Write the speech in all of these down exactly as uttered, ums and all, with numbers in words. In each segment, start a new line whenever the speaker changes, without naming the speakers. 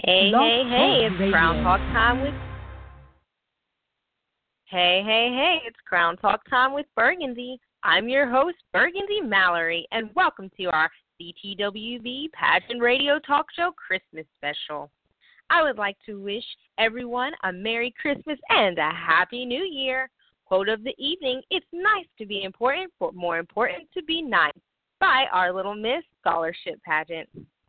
Hey,
Blog
hey,
Talk
hey, it's Crown
Radio.
Talk time with Hey, hey, hey, it's Crown Talk time with Burgundy. I'm your host, Burgundy Mallory, and welcome to our C T W V Pageant Radio Talk Show Christmas special. I would like to wish everyone a Merry Christmas and a Happy New Year. Quote of the evening, it's nice to be important, but more important to be nice, by Our Little Miss Scholarship Pageant.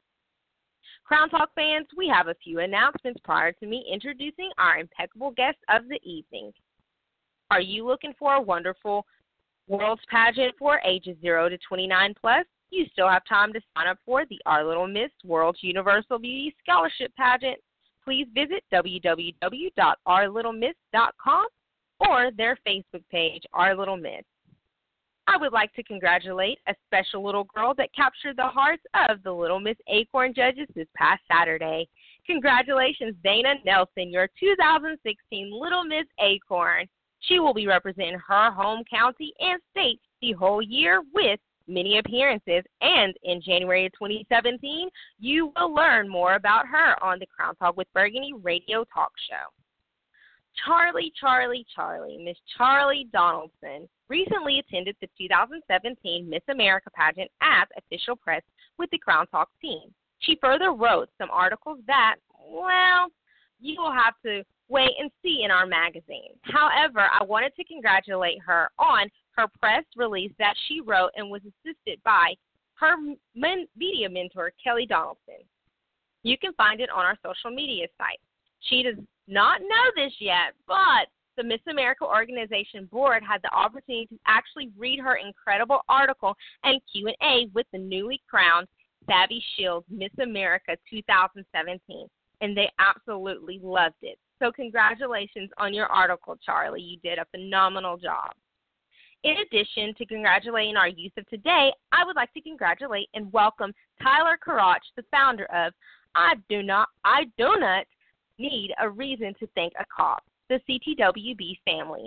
Crown Talk fans, we have a few announcements prior to me introducing our impeccable guest of the evening. Are you looking for a wonderful World's Pageant for ages zero to twenty-nine plus? You still have time to sign up for the Our Little Miss World's Universal Beauty Scholarship Pageant. Please visit w w w dot our little miss dot com or their Facebook page, Our Little Miss. I would like to congratulate a special little girl that captured the hearts of the Little Miss Acorn judges this past Saturday. Congratulations, Dana Nelson, your two thousand sixteen Little Miss Acorn. She will be representing her home county and state the whole year with many appearances, and in January of twenty seventeen, you will learn more about her on the Crown Talk with Burgundy radio talk show. Charlie, Charlie, Charlie, Miss Charlie Donaldson, recently attended the two thousand seventeen Miss America pageant as official press with the Crown Talk team. She further wrote some articles that, well, you will have to wait and see in our magazine. However, I wanted to congratulate her on her press release that she wrote and was assisted by her media mentor, Kelly Donaldson. You can find it on our social media site. She does not know this yet, but the Miss America Organization Board had the opportunity to actually read her incredible article and Q and A with the newly crowned Savvy Shields Miss America two thousand seventeen, and they absolutely loved it. So congratulations on your article, Charlie. You did a phenomenal job. In addition to congratulating our youth of today, I would like to congratulate and welcome Tyler Karach, the founder of I Do Not I Do Not Need a Reason to Thank a Cop, the C T W B family.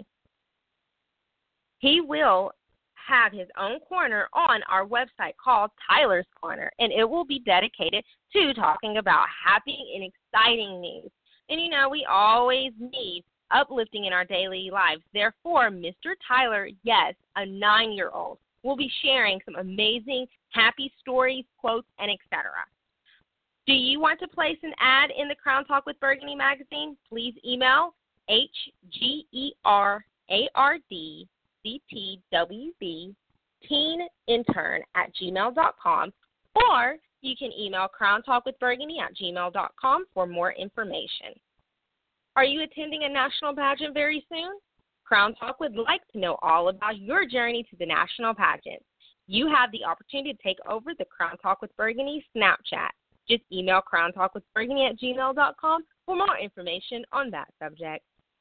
He will have his own corner on our website called Tyler's Corner, and it will be dedicated to talking about happy and exciting news. And, you know, we always need uplifting in our daily lives. Therefore, Mister Tyler, yes, a nine-year-old, will be sharing some amazing happy stories, quotes, and et cetera. Do you want to place an ad in the Crown Talk with Burgundy magazine? Please email H G E R A R D C T W B teen intern at gmail dot com, or you can email crown talk with burgundy at gmail dot com for more information. Are you attending a national pageant very soon? Crown Talk would like to know all about your journey to the national pageant. You have the opportunity to take over the Crown Talk with Burgundy Snapchat. Just email crown talk with burgundy at gmail dot com for more information on that subject.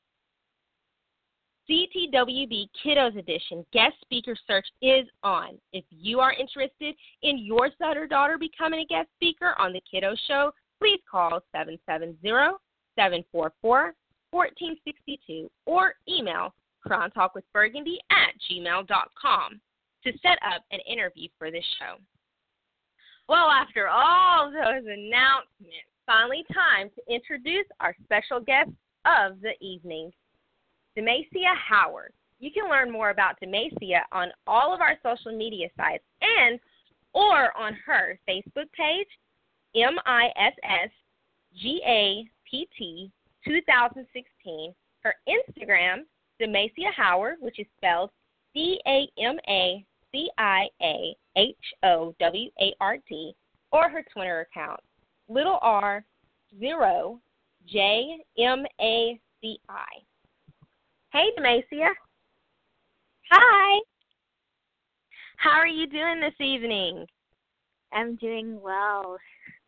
C T W B Kiddos Edition guest speaker search is on. If you are interested in your son or daughter becoming a guest speaker on the Kiddo Show, please call seven seven zero, seven four four, one four six two or email crown talk with burgundy at gmail dot com to set up an interview for this show. Well, after all those announcements, finally time to introduce our special guest of the evening, Demacia Howard. You can learn more about Demacia on all of our social media sites and or on her Facebook page, M I S S G A P T two thousand sixteen, her Instagram, Demacia Howard, which is spelled D A M A C I A H O W A R D, or her Twitter account, little r zero J M A C I. Hey, Demacia.
Hi.
How are you doing this evening?
I'm doing well.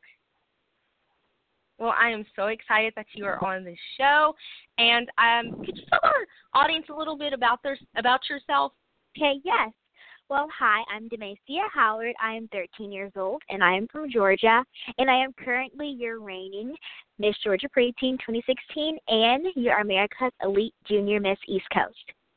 Well, I am so excited that you are on the show. And um, could you tell our audience a little bit about their, about yourself?
Okay, yes. Well, hi, I'm Demacia Howard. I am thirteen years old, and I am from Georgia. And I am currently your reigning Miss Georgia Preteen twenty sixteen and your America's Elite Junior Miss East Coast.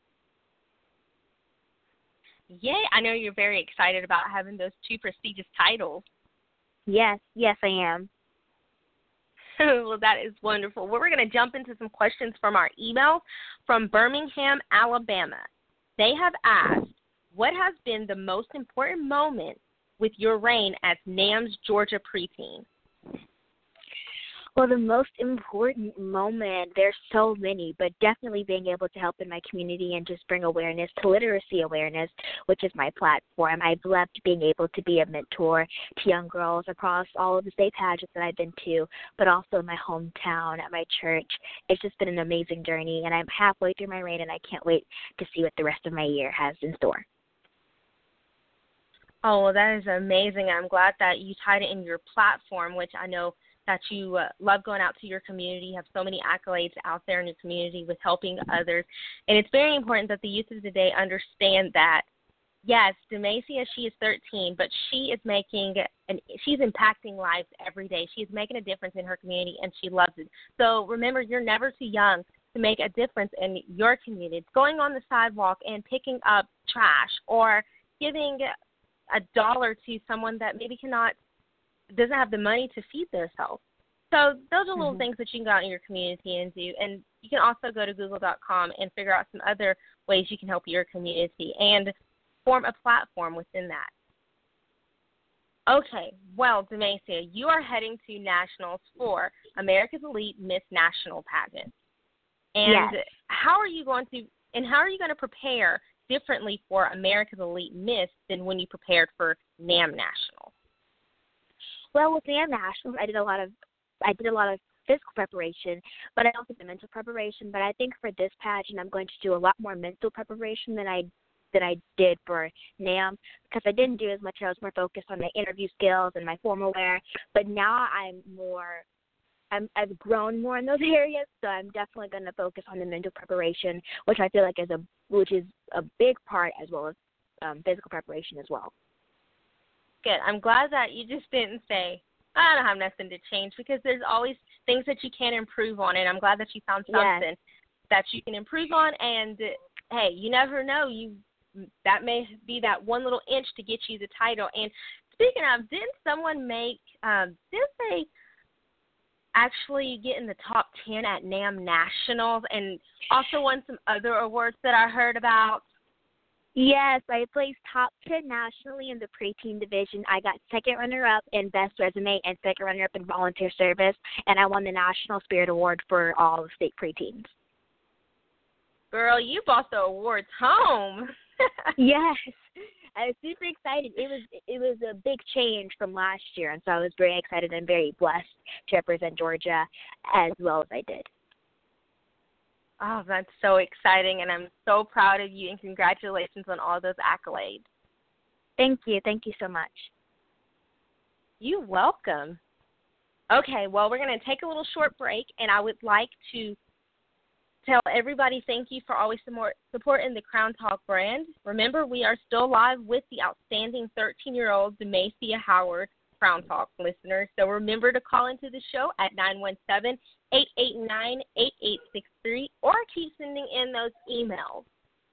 Yay, I know you're very excited about having those two prestigious titles.
Yes, yes, I am.
Well, that is wonderful. Well, we're going to jump into some questions from our emails from Birmingham, Alabama. They have asked, what has been the most important moment with your reign as NAM's Georgia preteen?
Well, the most important moment, there's so many, but definitely being able to help in my community and just bring awareness to literacy awareness, which is my platform. I've loved being able to be a mentor to young girls across all of the state pageants that I've been to, but also in my hometown, at my church. It's just been an amazing journey, and I'm halfway through my reign, and I can't wait to see what the rest of my year has in store.
Oh, well, that is amazing. I'm glad that you tied it in your platform, which I know that you uh, love going out to your community. You have so many accolades out there in your community with helping others. And it's very important that the youth of today understand that, yes, Demacia, she is thirteen, but she is making, and she's impacting lives every day. She is making a difference in her community, and she loves it. So remember, you're never too young to make a difference in your community. It's going on the sidewalk and picking up trash or giving a dollar to someone that maybe cannot, doesn't have the money to feed themselves. So those are little mm-hmm. things that you can go out in your community and do. And you can also go to google dot com and figure out some other ways you can help your community and form a platform within that. Okay, well, Demacia, you are heading to nationals for America's Elite Miss National Pageant. And
yes.
how are you going to, and how are you going to prepare differently for America's Elite Miss than when you prepared for NAM Nationals?
Well, with NAM Nationals, I did a lot of I did a lot of physical preparation, but I also did mental preparation. But I think for this pageant, I'm going to do a lot more mental preparation than I than I did for NAM, because I didn't do as much. I was more focused on my interview skills and my formal wear. But now I'm more I'm, I've grown more in those areas, so I'm definitely going to focus on the mental preparation, which I feel like is a which is a big part, as well as um, physical preparation as well.
Good. I'm glad that you just didn't say, I don't have nothing to change, because there's always things that you can improve on, and I'm glad that you found something
yes.
that you can improve on. And hey, you never know, you that may be that one little inch to get you the title. And speaking of, didn't someone make um, didn't they actually get in the top ten at NAM Nationals and also won some other awards that I heard about?
Yes, I placed top ten nationally in the preteen division. I got second runner-up in Best Resume and second runner-up in Volunteer Service, and I won the National Spirit Award for all the state preteens.
Girl, you brought the awards home.
Yes, I was super excited. It was it was a big change from last year, and so I was very excited and very blessed to represent Georgia as well as I did.
Oh, that's so exciting, and I'm so proud of you, and congratulations on all those accolades.
Thank you. Thank you so much.
You're welcome. Okay, well, we're going to take a little short break, and I would like to tell everybody thank you for always supporting the Crown Talk brand. Remember, we are still live with the outstanding thirteen-year-old Demacia Howard, Crown Talk listeners. So remember to call into the show at nine one seven, eight eight nine, eight eight six three or keep sending in those emails.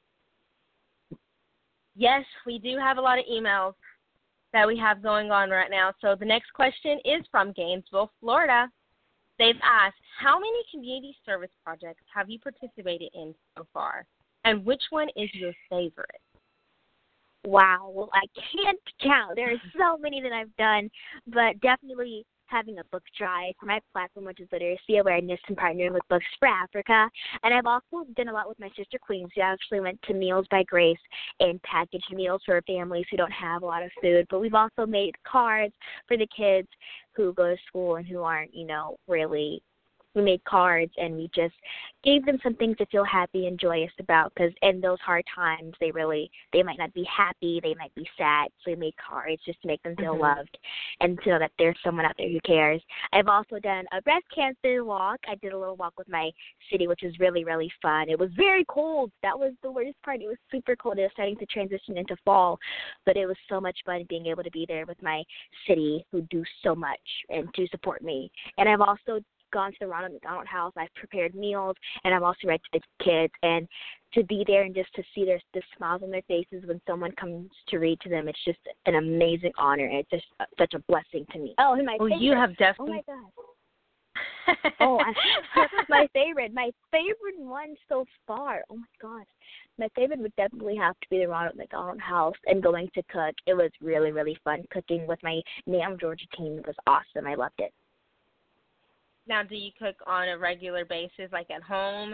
Yes, we do have a lot of emails that we have going on right now. So the next question is from Gainesville, Florida. They've asked, how many community service projects have you participated in so far, and which one is your favorite?
Wow, well, I can't count. There are so many that I've done, but definitely having a book drive for my platform, which is literacy awareness, and partnering with Books for Africa. And I've also done a lot with my sister Queens. We actually went to Meals by Grace and packaged meals for families who don't have a lot of food. But we've also made cards for the kids who go to school and who aren't, you know, really. We made cards, and we just gave them something to feel happy and joyous about, because in those hard times, they really, they might not be happy, they might be sad, so we made cards just to make them feel mm-hmm. loved and to know that there's someone out there who cares. I've also done a breast cancer walk. I did a little walk with my city, which was really, really fun. It was very cold. That was the worst part. It was super cold. It was starting to transition into fall, but it was so much fun being able to be there with my city who do so much and to support me. And I've also gone to the Ronald McDonald House. I've prepared meals, and I've also read to the kids. And to be there and just to see their the smiles on their faces when someone comes to read to them, it's just an amazing honor, and it's just such a blessing to me. Oh, and my
well,
favorite.
you have definitely.
Oh my God. Oh, I, my favorite, my favorite one so far. Oh my gosh, my favorite would definitely have to be the Ronald McDonald House and going to cook. It was really, really fun cooking with my NAMM Georgia team. It was awesome. I loved it.
Now, do you cook on a regular basis, like at home?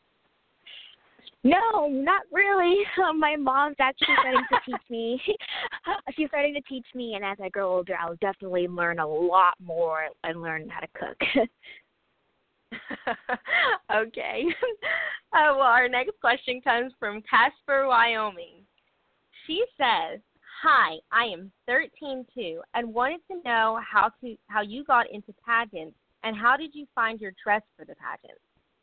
No, not really. My mom's actually starting to teach me. She's starting to teach me, and as I grow older, I'll definitely learn a lot more and learn how to cook.
Okay. Uh, well, our next question comes from Casper, Wyoming. She says, "Hi, I am thirteen too, and wanted to know how to how you got into pageants, and how did you find your dress for the pageant?"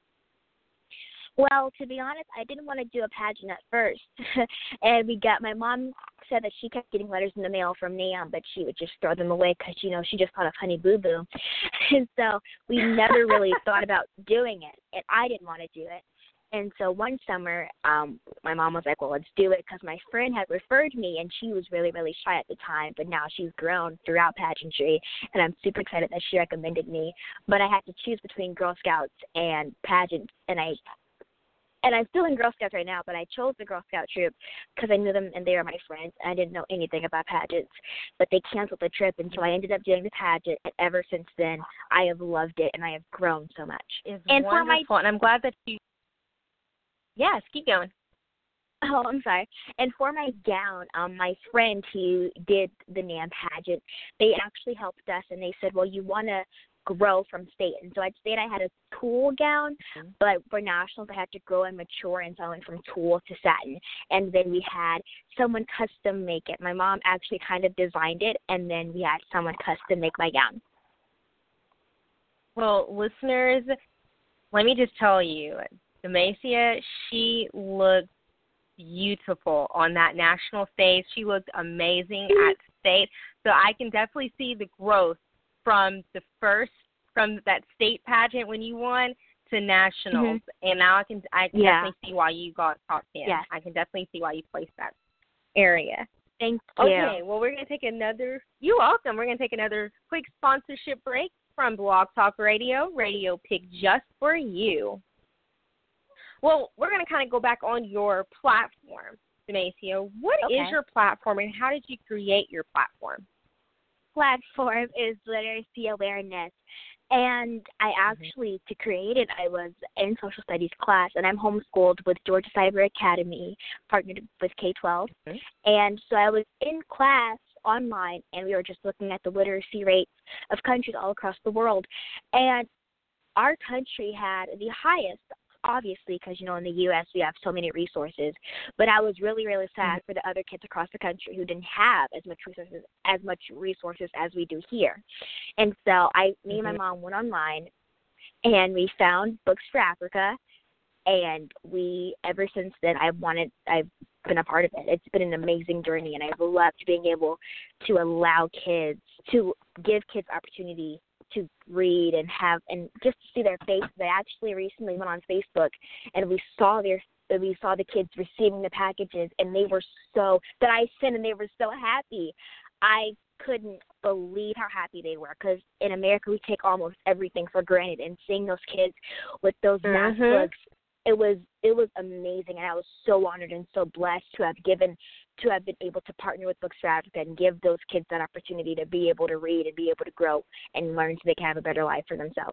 Well, to be honest, I didn't want to do a pageant at first. And we got, my mom said that she kept getting letters in the mail from NAMM, but she would just throw them away because, you know, she just thought of Honey Boo Boo. And so we never really thought about doing it, and I didn't want to do it. And so one summer, um, my mom was like, well, let's do it, because my friend had referred me, and she was really, really shy at the time, but now she's grown throughout pageantry, and I'm super excited that she recommended me. But I had to choose between Girl Scouts and pageants, and I And I'm still in Girl Scouts right now, but I chose the Girl Scout troop because I knew them and they were my friends. And I didn't know anything about pageants, but they canceled the trip, and so I ended up doing the pageant. And ever since then, I have loved it, and I have grown so much.
It's
and
wonderful,
for my,
and I'm glad that you. Yes, keep going.
Oh, I'm sorry. And for my gown, um, my friend who did the NAMM pageant, they actually helped us, and they said, well, you want to grow from state. And so I'd say I had a tulle gown, mm-hmm. but for nationals I had to grow and mature, and so I went from tulle to satin. And then we had someone custom make it. My mom actually kind of designed it, and then we had someone custom make my gown.
Well, listeners, let me just tell you, Demacia, she looked beautiful on that national stage. She looked amazing at state. So I can definitely see the growth from the first, from that state pageant when you won to nationals, mm-hmm. and now I can I can yeah. definitely see why you got top ten.
Yes.
I can definitely see why you placed that area.
Thank you.
Okay, well, we're going to take another, you're welcome, we're going to take another quick sponsorship break from Blog Talk Radio, radio picked just for you. Well, we're going to kind of go back on your platform, Demacia. What okay. is your platform, and how did you create your platform?
Platform is literacy awareness, and I actually mm-hmm. to create it I was in social studies class, and I'm homeschooled with Georgia Cyber Academy, partnered with K twelve, mm-hmm. and so I was in class online, and we were just looking at the literacy rates of countries all across the world, and our country had the highest, obviously, because, you know, in the U S we have so many resources. But I was really, really sad mm-hmm. for the other kids across the country who didn't have as much resources as much resources as we do here. And so I, me mm-hmm. and my mom went online, and we found Books for Africa, and we, ever since then, I've wanted, I've been a part of it. It's been an amazing journey, and I've loved being able to allow kids, to give kids opportunity to read and have, and just to see their faces. I actually recently went on Facebook, and we saw their we saw the kids receiving the packages, and they were so, that I sent, and they were so happy. I couldn't believe how happy they were, because in America we take almost everything for granted, and seeing those kids with those
mm-hmm.
math books, it was it was amazing, and I was so honored and so blessed to have given to have been able to partner with Books for Africa and give those kids that opportunity to be able to read and be able to grow and learn so they can have a better life for themselves.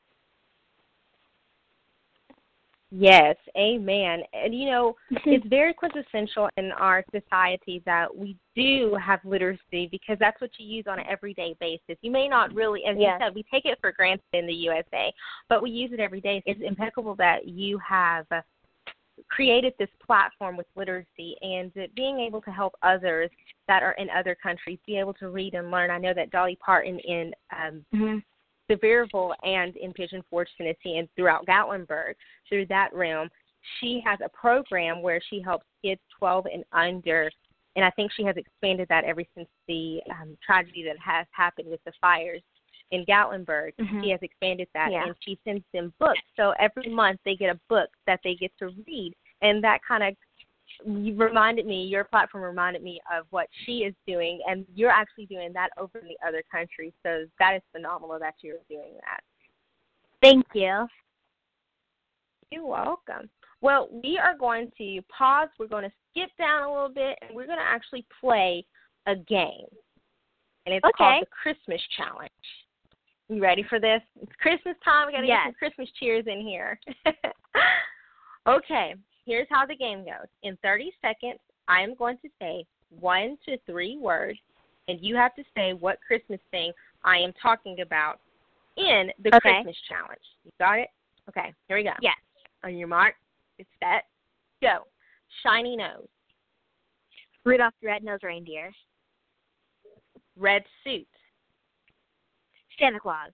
Yes, amen. And, you know, it's very quintessential in our society that we do have literacy, because that's what you use on an everyday basis. You may not really, as yeah. you said, we take it for granted in the U S A, but we use it every day. It's impeccable that you have created this platform with literacy, and being able to help others that are in other countries be able to read and learn. I know that Dolly Parton in um, mm-hmm. Sevierville and in Pigeon Forge, Tennessee, and throughout Gatlinburg, through that realm, she has a program where she helps kids twelve and under, and I think she has expanded that ever since the um, tragedy that has happened with the fires in Gatlinburg. Mm-hmm. She has expanded that, yeah. and she sends them books. So every month they get a book that they get to read, and that kind of reminded me, your platform reminded me of what she is doing, and you're actually doing that over in the other countries. So that is phenomenal that you're doing that.
Thank you.
You're welcome. Well, we are going to pause. We're going to skip down a little bit, and we're going to actually play a game. And it's
Okay.
called the Christmas Challenge. You ready for this? It's Christmas time. We got to
Yes.
get some Christmas cheers in here. Okay, here's how the game goes. In thirty seconds, I am going to say one to three words, and you have to say what Christmas thing I am talking about in the
Okay.
Christmas Challenge. You got it? Okay, here we go.
Yes.
On your mark, get set, go. Shiny nose,
Rudolph the Red-Nosed Reindeer.
red suit,
Santa Claus.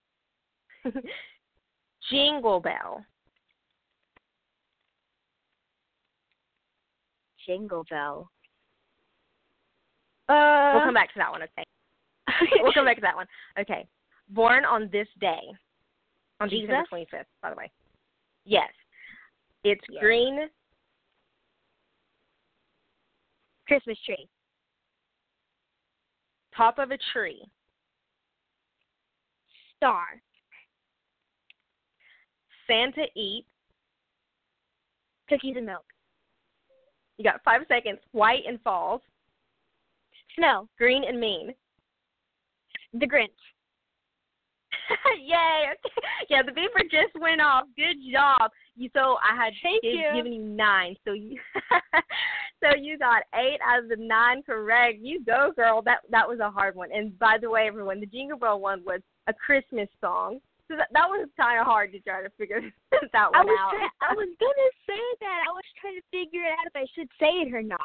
jingle bell,
Jingle Bell.
we'll
Uh,
come back to that one, okay? We'll come back to that one. Okay, born on this day, on
Jesus?
December twenty-fifth, by the way. Yes. It's
Yes.
green,
Christmas tree.
top of a tree,
Star.
Santa eats.
Cookies and milk.
You got five seconds. White and falls,
Snow.
green and mean.
The Grinch.
Yay! Yeah, the beeper just went off. Good job. You so I had
Thank
giv-
you.
given you nine, so you so you got eight out of the nine correct. You go, girl. That that was a hard one. And by the way, everyone, the Jingle Bell one was a Christmas song. So that, that was kind of hard to try to figure that
I
one
was
out.
try- I was gonna say that. I was trying to figure out if I should say it or not.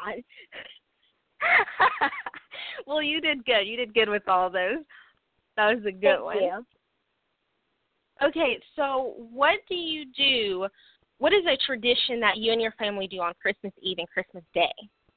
Well, you did good. You did good with all those. That was a good
Thank
one.
you.
Okay, so what do you do? What is a tradition that you and your family do on Christmas Eve and Christmas Day?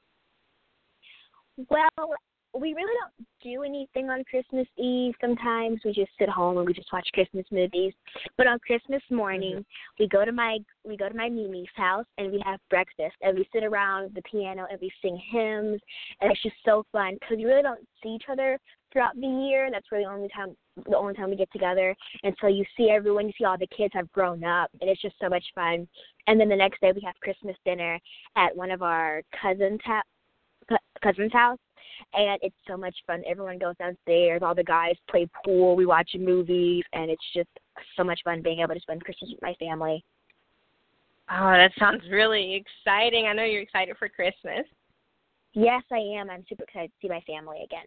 Well, we really don't do anything on Christmas Eve. Sometimes we just sit home and we just watch Christmas movies. But on Christmas morning, mm-hmm. we go to my we go to my Mimi's house and we have breakfast and we sit around the piano and we sing hymns, and it's just so fun because we really don't see each other throughout the year. That's really the only time the only time we get together. And so you see everyone, you see all the kids have grown up, and it's just so much fun. And then the next day we have Christmas dinner at one of our cousins' ha- cousin's house. And it's so much fun. Everyone goes downstairs. All the guys play pool. We watch movies. And it's just so much fun being able to spend Christmas with my family.
Oh, that sounds really exciting. I know you're excited for Christmas.
Yes, I am. I'm super excited to see my family again.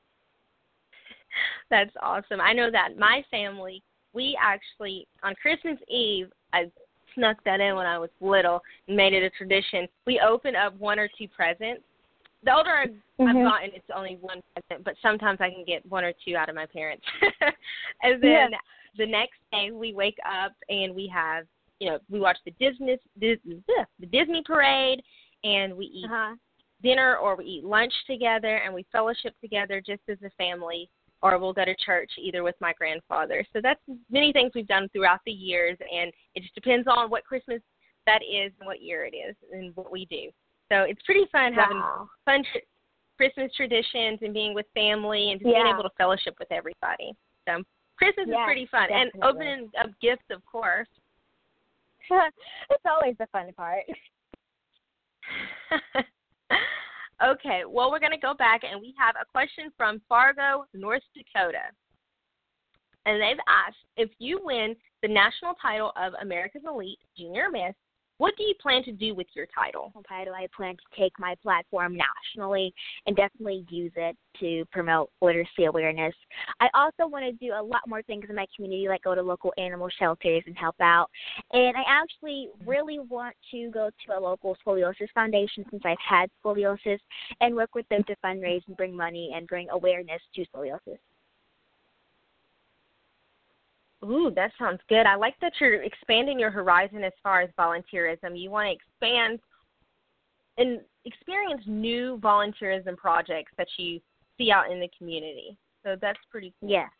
That's awesome. I know that my family, we actually, on Christmas Eve, I snuck that in when I was little and made it a tradition. We open up one or two presents. The older I've
mm-hmm.
gotten, it's only one present, but sometimes I can get one or two out of my parents. And then
yeah.
the next day we wake up and we have, you know, we watch the Disney, Disney the Disney parade, and we eat
uh-huh.
dinner or we eat lunch together and we fellowship together just as a family, or we'll go to church either with my grandfather. So that's many things we've done throughout the years, and it just depends on what Christmas that is and what year it is and what we do. So it's pretty fun
wow.
having fun tr- Christmas traditions and being with family and just
yeah.
being able to fellowship with everybody. So Christmas
yes,
is pretty fun.
definitely.
And opening up gifts, of course.
It's always the fun part.
Okay, well, we're going to go back, and we have a question from Fargo, North Dakota. And they've asked, if you win the national title of America's Elite Junior Miss, what do you plan to do with your title?
Title, I plan to take my platform nationally and definitely use it to promote literacy awareness. I also want to do a lot more things in my community, like go to local animal shelters and help out. And I actually really want to go to a local scoliosis foundation since I've had scoliosis and work with them to fundraise and bring money and bring awareness to scoliosis.
Ooh, that sounds good. I like that you're expanding your horizon as far as volunteerism. You want to expand and experience new volunteerism projects that you see out in the community. So that's pretty cool.
Yes.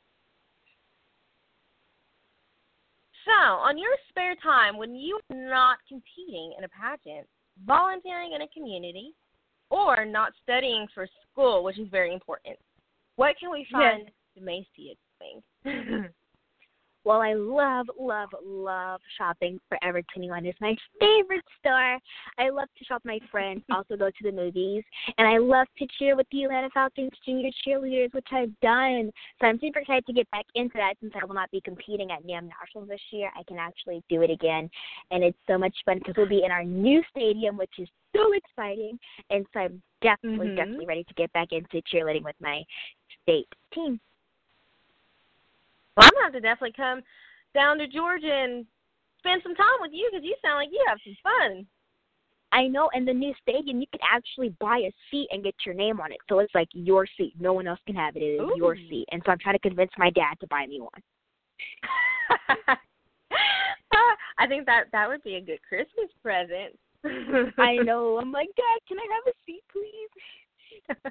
So, on your spare time, when you're not competing in a pageant, volunteering in a community, or not studying for school, which is very important, what can we find
yes.
Demacia doing?
Well, I love, love, love shopping. Forever twenty-one is my favorite store. I love to shop with my friends, also go to the movies, and I love to cheer with the Atlanta Falcons junior cheerleaders, which I've done. So I'm super excited to get back into that since I will not be competing at NAM Nationals this year. I can actually do it again, and it's so much fun because we'll be in our new stadium, which is so exciting, and so I'm definitely,
mm-hmm.
definitely ready to get back into cheerleading with my state team.
Well, I'm going to have to definitely come down to Georgia and spend some time with you because you sound like you have some fun.
I know, and the new stadium, you can actually buy a seat and get your name on it. So it's like your seat. No one else can have it. It is
Ooh.
your seat. And so I'm trying to convince my dad to buy me one.
I think that that would be a good Christmas present.
I know. I'm like, Dad, can I have a seat, please?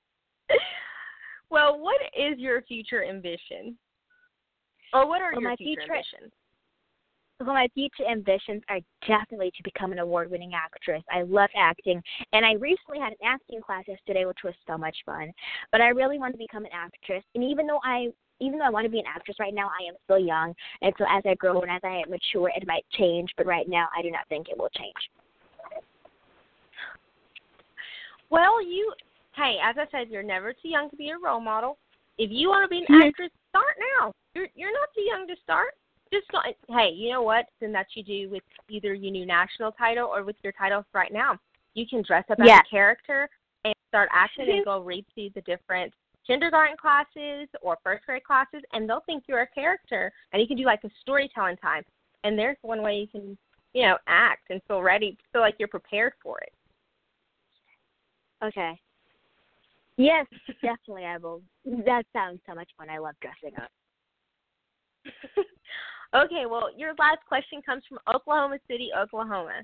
Well, what is your future ambition? Or what are
well,
your
my
future,
future
ambitions?
Well, my future ambitions are definitely to become an award-winning actress. I love acting, and I recently had an acting class yesterday, which was so much fun. But I really want to become an actress, and even though I even though I want to be an actress right now, I am still young, and so as I grow and as I mature, it might change. But right now, I do not think it will change.
Well, you, hey, as I said, you're never too young to be a role model. If you want to be an
Mm-hmm.
actress, start now. You're you're not too young to start. Just go, hey, you know what? Then that you do with either your new national title or with your title right now. You can dress up as
Yes.
a character and start acting and go read through the different kindergarten classes or first grade classes, and they'll think you're a character. And you can do like a storytelling time. And there's one way you can, you know, act and feel ready, feel like you're prepared for it.
Okay. Yes, definitely I will. That sounds so much fun. I love dressing up.
Okay, well, your last question comes from Oklahoma City, Oklahoma.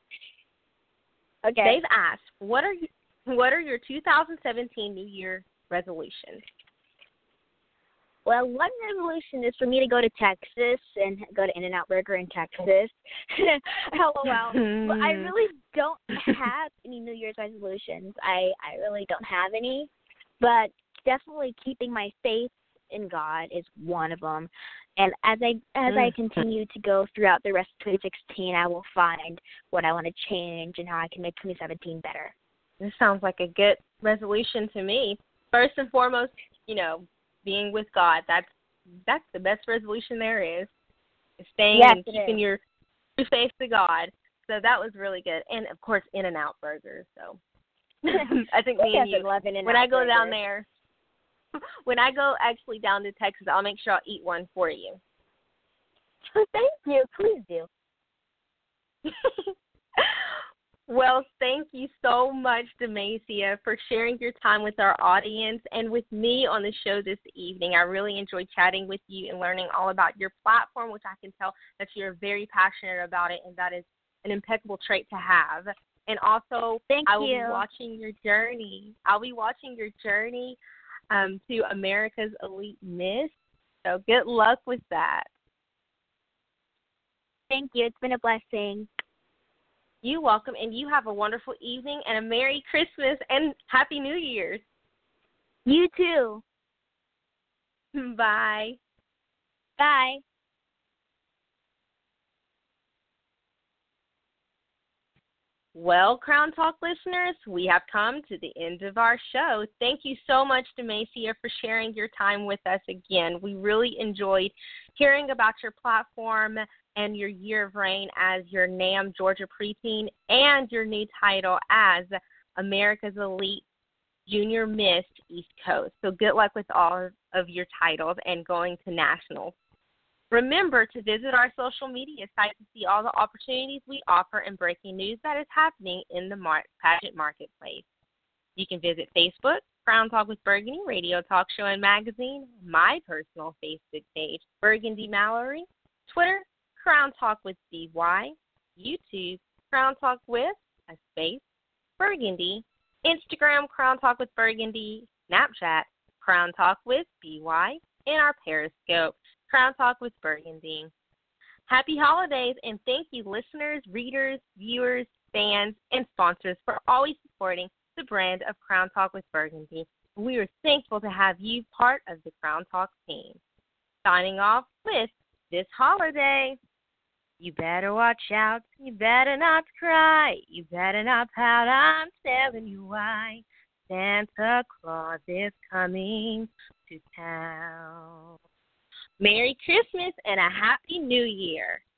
Okay.
They've asked, what are you, what are your two thousand seventeen New Year resolutions?
Well, one resolution is for me to go to Texas and go to In-N-Out Burger in Texas. LOL. But I really don't have any New Year's resolutions. I, I really don't have any. But definitely keeping my faith in God is one of them. And as I as I continue to go throughout the rest of twenty sixteen, I will find what I want to change and how I can make twenty seventeen better.
This sounds like a good resolution to me. First and foremost, you know, being with God. That's that's the best resolution there is. Staying
yes,
and keeping
is.
your, your faith to God. So that was really good. And, of course, In-N-Out Burger. So I think me and you, when I go
burger?
down there, when I go actually down to Texas, I'll make sure I'll eat one for you.
Thank you. Please do.
Well, thank you so much, Demacia, for sharing your time with our audience and with me on the show this evening. I really enjoyed chatting with you and learning all about your platform, which I can tell that you're very passionate about it, and that is an impeccable trait to have. And also,
thank
I will
you.
be watching your journey. I'll be watching your journey um, to America's Elite Miss. So good luck with that.
Thank you. It's been a blessing.
You're welcome, and you have a wonderful evening and a Merry Christmas and Happy New Year's.
You too.
Bye.
Bye.
Well, Crown Talk listeners, we have come to the end of our show. Thank you so much, Demacia, for sharing your time with us again. We really enjoyed hearing about your platform and your year of reign as your NAM Georgia preteen and your new title as America's Elite Junior Miss East Coast. So good luck with all of your titles and going to nationals. Remember to visit our social media site to see all the opportunities we offer and breaking news that is happening in the mar- pageant marketplace. You can visit Facebook, Crown Talk with Burgundy, Radio Talk Show and Magazine, my personal Facebook page, Burgundy Mallory, Twitter, Crown Talk with B Y, YouTube, Crown Talk with a space, Burgundy, Instagram, Crown Talk with Burgundy, Snapchat, Crown Talk with B Y, and our Periscope, Crown Talk with Burgundy. Happy holidays, and thank you, listeners, readers, viewers, fans, and sponsors for always supporting the brand of Crown Talk with Burgundy. We are thankful to have you part of the Crown Talk team. Signing off with this holiday. You better watch out. You better not cry. You better not pout. I'm telling you why. Santa Claus is coming to town. Merry Christmas and a Happy New Year.